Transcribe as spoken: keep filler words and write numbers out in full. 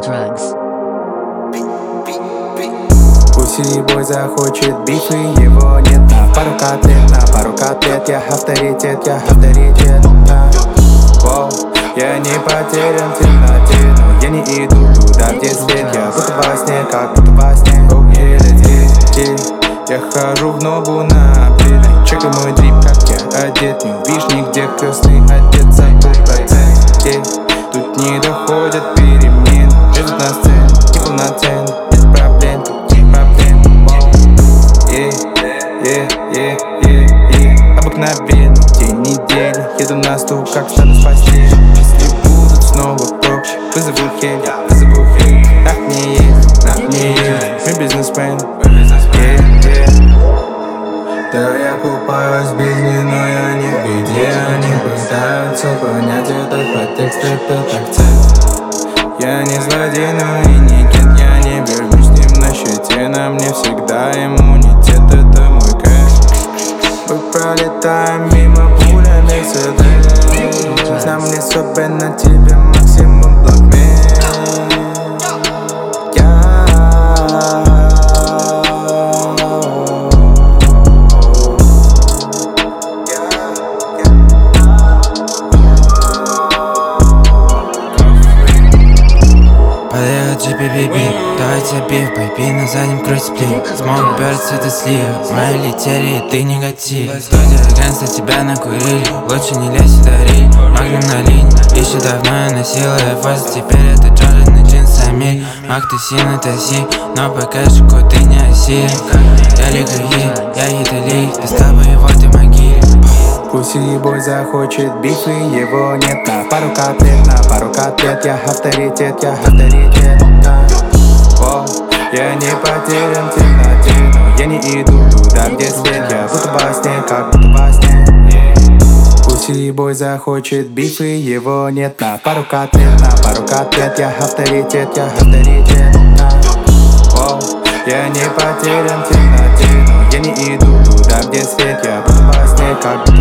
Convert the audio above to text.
drugs. Пусть захочет биф и его нет. На пару котлет, на пару котлет. Я авторитет, я авторитет, да. Воу, я не потерян в темноте, но я не иду туда, где свет. Я будто во сне, как будто во сне. Оу, yeah, let's get. Я хожу в ногу на апрель. Чекай мой дрип, как я одет. Не увидишь нигде крестный отец, забыл процент. Yeah. Тут не доходят перемен. Лезут на сцену, неполноценно. Нет проблем, тут нет проблем. Yeah, yeah, yeah, yeah, yeah. Обыкновенно, день недели. Еду на стул, как стану с постели. Если будут снова топчи, вызову хель, вызову хель. На мне есть, на мне есть. Мы бизнесмен. Да, я купаюсь в бездне, но я не в беде. Они пытаются понять этот подтекст, этот акцент. Я не злодей, но и не кент. Я не вернусь с ним на счете. На мне всегда иммунитет, это мой кэш. Мы пролетаем мимо пуля Мерседес. Нам не особенно тебе максимум блокмен. Подъехал джи пи пи пи, давайте биф, попей на заднем крути сплит. Смог берет цветы слив, мои летели и ты негатив. Студия агентства тебя накурили, лучше не лезь и дари. Магнум на линии, еще давно я носила эфос, теперь это Джордан и джинсами. Мак ты сильно таси, но по кэшику ты не оси. Я лигаи, я хитали, без тобой вот и могиле. Пусть ебой захочет биф и его нет. На пару котлет, на пару котлет. Я авторитет, я авторитет, да. Воу, я не потерян в темноте, но я не иду туда, где свет. Я будто во сне, как будто во сне. Пусть ебой захочет биф и его нет. На пару котлет, на пару котлет. Я авторитет, я авторитет, да. Воу, я не потерян в темноте, но я не иду туда, где свет. Я будто во сне, как